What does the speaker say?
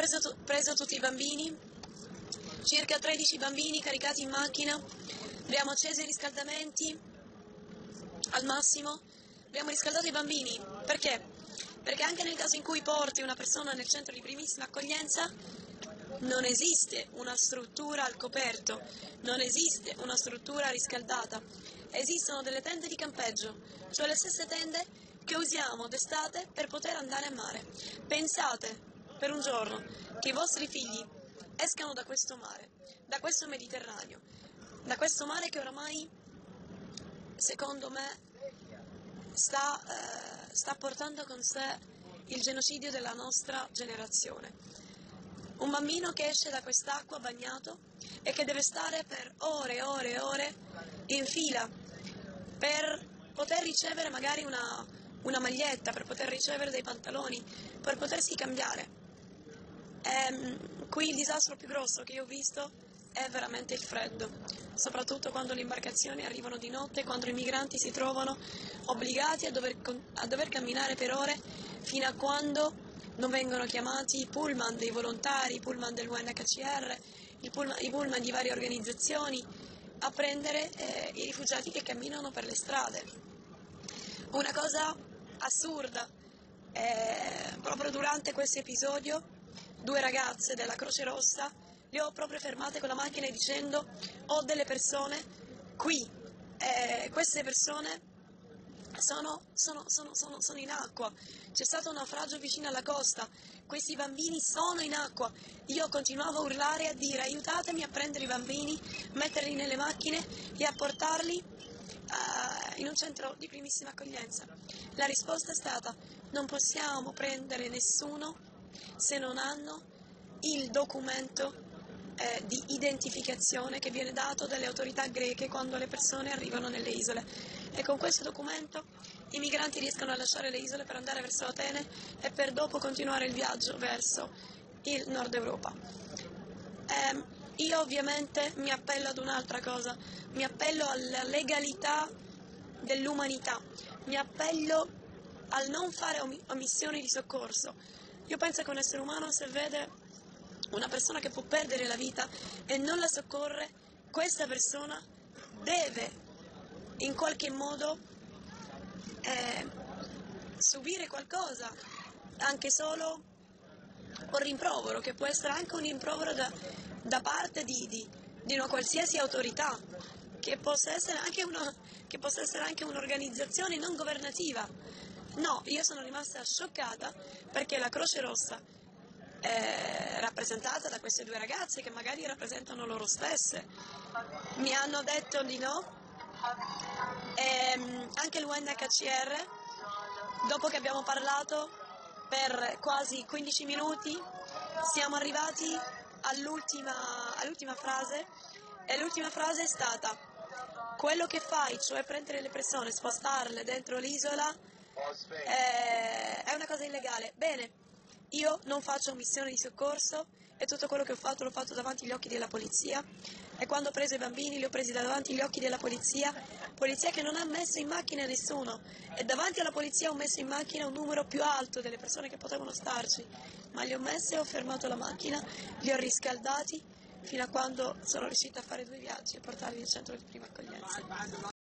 preso tutti i bambini, circa 13 bambini caricati in macchina, abbiamo acceso i riscaldamenti al massimo, abbiamo riscaldato i bambini. Perché? Perché anche nel caso in cui porti una persona nel centro di primissima accoglienza non esiste una struttura al coperto, non esiste una struttura riscaldata, esistono delle tende di campeggio, cioè le stesse tende che usiamo d'estate per poter andare a mare. Pensate per un giorno che i vostri figli escano da questo mare, da questo Mediterraneo, da questo mare che oramai, secondo me, sta portando con sé il genocidio della nostra generazione. Un bambino che esce da quest'acqua bagnato e che deve stare per ore e ore e ore in fila per poter ricevere magari una maglietta, per poter ricevere dei pantaloni, per potersi cambiare. Qui il disastro più grosso che io ho visto è veramente il freddo, soprattutto quando le imbarcazioni arrivano di notte, quando i migranti si trovano obbligati a dover camminare per ore fino a quando non vengono chiamati i pullman dei volontari, i pullman dell'UNHCR, i pullman di varie organizzazioni a prendere i rifugiati che camminano per le strade. Una cosa assurda, proprio durante questo episodio, 2 ragazze della Croce Rossa le ho proprio fermate con la macchina dicendo: ho delle persone qui, queste persone sono in acqua, c'è stato un naufragio vicino alla costa, questi bambini sono in acqua. Io continuavo a urlare e a dire: aiutatemi a prendere i bambini, metterli nelle macchine e a portarli in un centro di primissima accoglienza. La risposta è stata: non possiamo prendere nessuno se non hanno il documento di identificazione che viene dato dalle autorità greche quando le persone arrivano nelle isole, e con questo documento i migranti riescono a lasciare le isole per andare verso Atene e per dopo continuare il viaggio verso il nord Europa. Io ovviamente mi appello ad un'altra cosa, mi appello alla legalità dell'umanità, mi appello al non fare omissioni di soccorso. Io penso che un essere umano, se vede una persona che può perdere la vita e non la soccorre, questa persona deve in qualche modo subire qualcosa, anche solo un rimprovero, che può essere anche un rimprovero da parte di una qualsiasi autorità, che possa essere anche un'organizzazione non governativa. No, io sono rimasta scioccata perché la Croce Rossa, rappresentata da queste 2 ragazze che magari rappresentano loro stesse, mi hanno detto di no. Anche l'UNHCR, dopo che abbiamo parlato per quasi 15 minuti, siamo arrivati all'ultima frase, e l'ultima frase è stata: quello che fai, cioè prendere le persone, spostarle dentro l'isola, è una cosa illegale. Bene, io non faccio missione di soccorso e tutto quello che ho fatto l'ho fatto davanti agli occhi della polizia, e quando ho preso i bambini li ho presi davanti agli occhi della polizia che non ha messo in macchina nessuno, e davanti alla polizia ho messo in macchina un numero più alto delle persone che potevano starci, ma li ho messi e ho fermato la macchina, li ho riscaldati fino a quando sono riuscita a fare 2 viaggi e portarli al centro di prima accoglienza.